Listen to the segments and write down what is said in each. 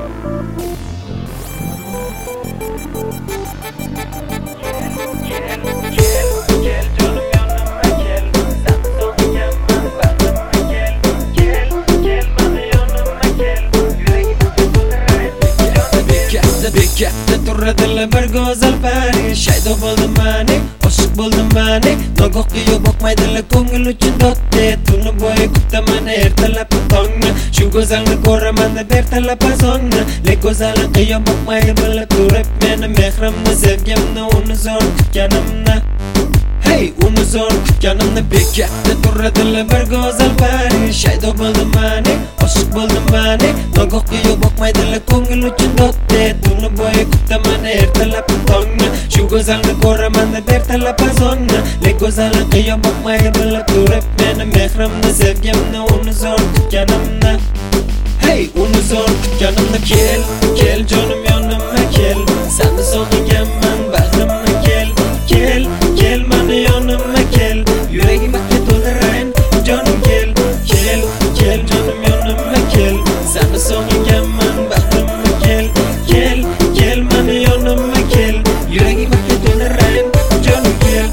Bekatda turadilar bir go'zal pari, shaydo bo'ldim mani, oshiq bo'ldim mani. Nogohga yo'q boqmaydilar ko'ngil uchun dodde. Tuni bo'yi kutaman ertalab tongni, shu go'zalni ko'raman deb ertalab azonni. Lek go'zalni qiyon boqmay bilib turib meni mehrimni, sevgimni, uni zo'r kutganimni. Hey, uni zo'r kutganimni. Bekatda turadilar bir go'zal pari, shaydo bo'ldim mani, oshiq bo'ldim mani. Nogohga yo'q boqmaydilar ko'ngil uchun dodde. Tuni bo'yi kutaman ertalab tongni, shu go'zalni ko'raman deb ertalab azonni. Lek go'zalni qiyon boqmay bilib turib meni mehrimni, sevgimni, uni zo'r kutganimni. Hey, uni zo'r kutganimni. Kel, kel jonim yonimga kel, seni sog'inganman bag'rimga kel. Kel, kel mani yonimga kel, yuragimga to'ldirayin jonim kel. Kel, kel jonim yonimga kel, seni sog'inganman bag'rimga kel. Kel, kel mani yonimga kel, yuragimga to'ldirayin jonim kel.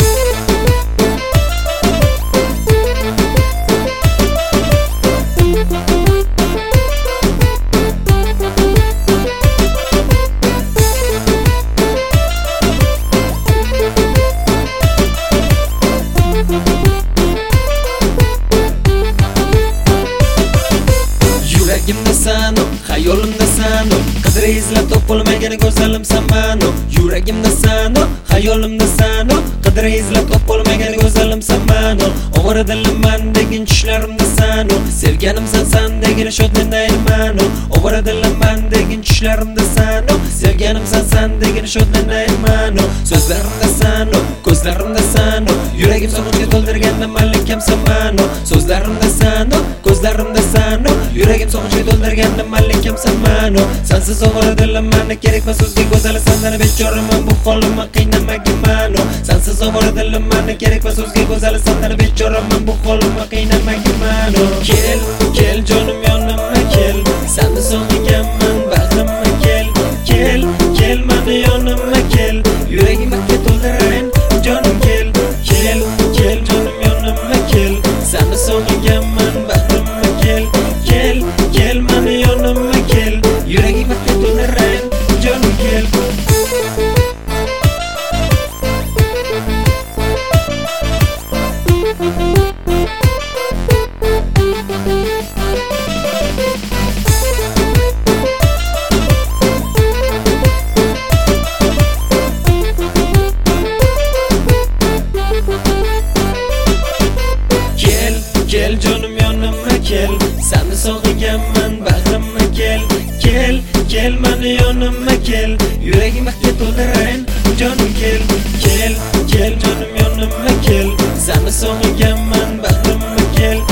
Yuragimda sanu, hayolimda sanu, qadri izlab topolmagan go'zalimsan manu. Yuragimda sanu, hayolimda sanu, qadri izlab topolmagan go'zalimsan manu. Ovora dilimman degin tushlarimda sanu, sevganimsan san degin shodlanayman. Ovora dilimman degin tushlarimda sanu, sevganimsan san degin shodlanayman. So'zlarimda sanu, ko'zlarimda sanu, yuragim so'ngga to'ldirganda malikamsan manu. So'zlarimda sanu, ko'zlarimda sanu, yuragim so'ngga to'ldirganda malikamsan manu. Sensiz ovora dilim mani kerakmas so'zga go'zal sandan bechoraman bu holimni qiynamagin manu. Sensiz ovora dilim mani kerakmas so'zga go'zal sandan bechoraman bu holimni qiynamagin manu. Kel, kel jonim yonimga kel, seni sog'inganman bag'rimga kel. Kel, kel mani yonimga kel, yuragimga to'ldirayin jonim kel. Kel, kel jonim yonimga kel, seni sog'inganman bag'rimga kel. Kel, kel mani yonimga kel, yuragimga to'ldirayin jonim kel. Kel jonim yonimga kel, seni sog'inganman bag'rimga kel. Kel, kel mani yonimga kel, yuragimga to'ldirayin jonim kel. Kel, kel jonim yonimga kel, seni sog'inganman bag'rimga kel.